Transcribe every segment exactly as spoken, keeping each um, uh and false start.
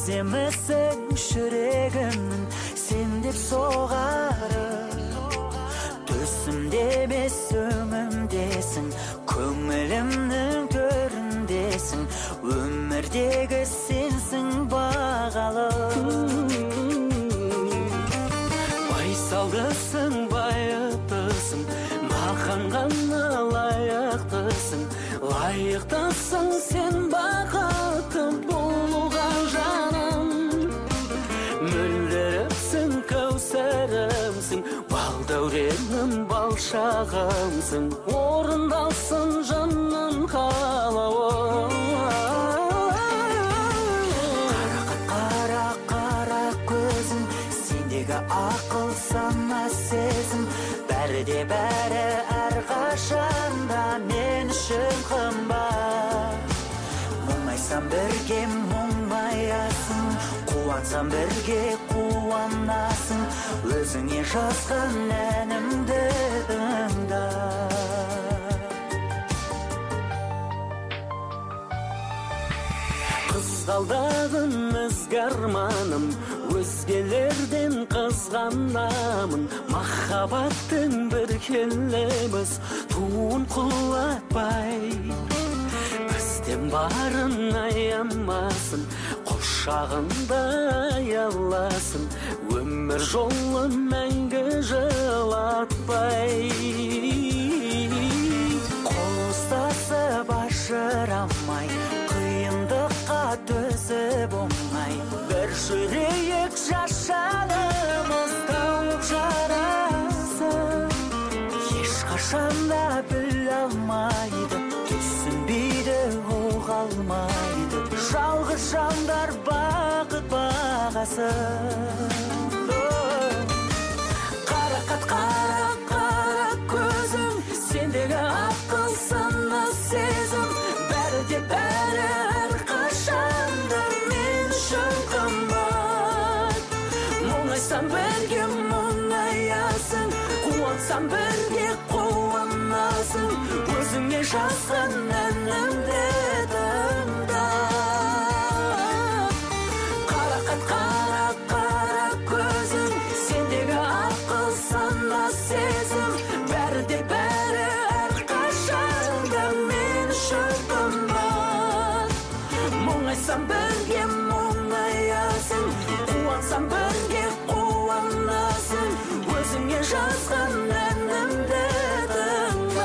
Сеземісің жүрегімнің сен деп соғары, төсімде емес өңімдесің, көңілімнің төріндесің, өмірдегі сенсің бағалы. Байсалдысың, байыптысың, маған ғана лайықтысың, лайықтысың сен бақытты болуға жаным. Мөлдірімсің, кәусәрімсің, балдәуренім, балшағымсың, орындалсын жанның қалауы. Қара қара көзің, сендегі ақыл сана сезім, бәрі де бәрі әрқашанда мен үшін қымбат. Мұңайсам бірге мұңаясың, қуансам бірге қуанасың, өзіңе жазған әнімді тыңда. Қызғалдағын ізгі арманым, өзгелерден қызғанамын, махаббаттың бір келеміз туын құлатпай. Бізден барын аямасын, құшағында аяласын, өмір жолын мәңгі жылатпай. Қол ұстасып ажырамай, қиындыққа төзіп оңай, бір жүрейік жашанымыз тауып жарасып. Ешқашанда біле алмайды, түсінбейді, оға алмайды, жалғыз жандар бақыт бағасы. Қарақат қара қара көзің, сендегі ақыл сана сезім, бәрі де бәрі әрқашанда мен үшін қымбат. Мұңайсам бірге мұңаясың, қуансам бірге қуанасың, өзіңе жазған әнімді тыңда. Қарақат қара қара көзің, сендегі ақыл сана сезім, бәрі де бәрі әрқашанда мен үшін қымбат. Мұңайсам бірге мұңаясың, қуансам бірге қуанасың, өзіңе жазған әнімді тыңда.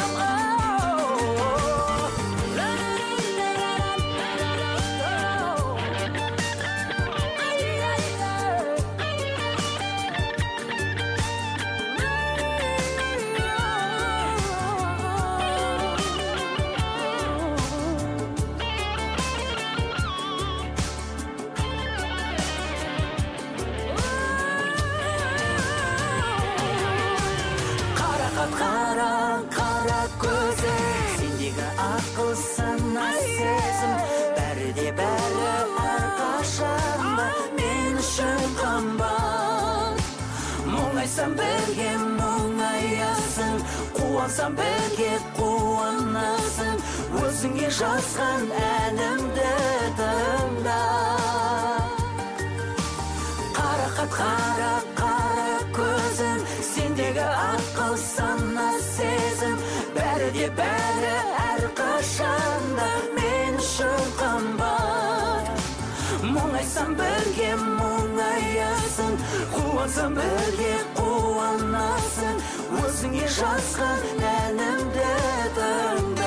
Қара қара көзің, сендегі ақыл сана сезім, бәрі де бәрі әрқашанда мен үшін қымбат. Мұңайсам бірге мұңаясың, қуансам бірге қуанасың, өзіңе жазған әнімді тыңда. Қарақат қара қара көзің, сендегі ақыл сана сезім, бәрі де бәрі әрқашанда мен үшін қымбат. Мұңайсам бірге мұңаясың, қуансам бірге қуанасың, өзіңе жазған әнімді тыңда.